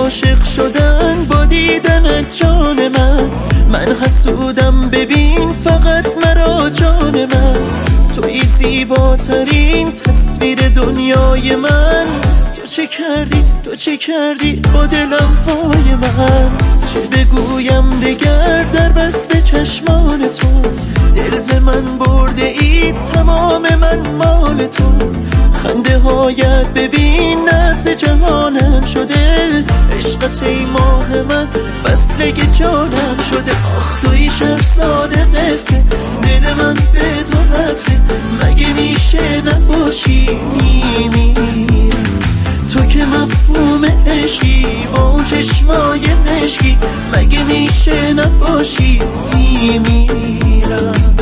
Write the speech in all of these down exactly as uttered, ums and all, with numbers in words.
عاشق شدن با دیدنت جان من. من حسودم ببین فقط مرا جان من. توی زیباترین تصویر دنیای من. تو چه کردی تو چه کردی با دلم وای من. چه بگویم دگر در بست چشمان تو. دل ز من برده ای تمام من مال تو. خنده هایت ببین نبض جهانم شده. عشقت ای ماه من فصله جانم شده. آخ توی شهرزاد قصه دل من به تو وصله. مگه میشه نباشی میمیرم. تو که مفهوم عشقی با چشمای مشکی. مگه میشه نباشی میمیرم.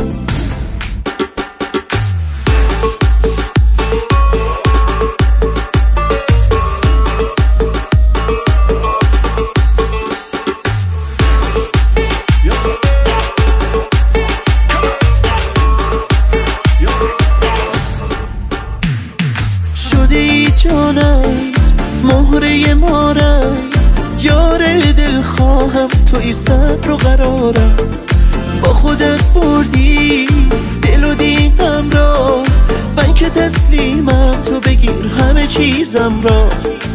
جانم مهره مارم یار دل خواهم. توی صبر و قرارم با خودت بردی دل و دینم را. من که تسلیمم تو بگیر همه چیزم را.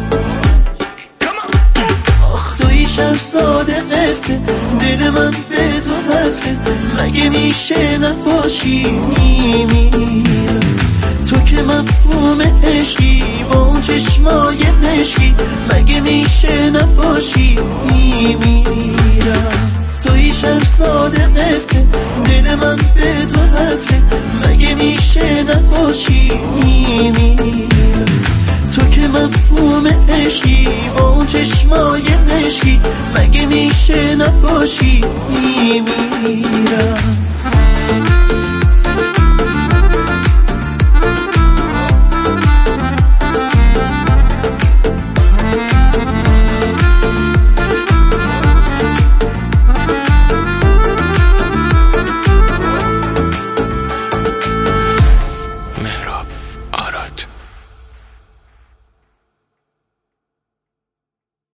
آخ توی شهرزاد قصه دل من به تو وصله. مگه میشه نباشی میمیرم. تو که مفهوم عشقی با چشمای مشکی. مگه میشه نباشی میمیرم. توی شهرزاد قصه دل من به تو وصله. مگه میشه نباشی میمیرم. تو که مفهوم عشقی با چشمای مشکی. مگه میشه نباشی میمیرم.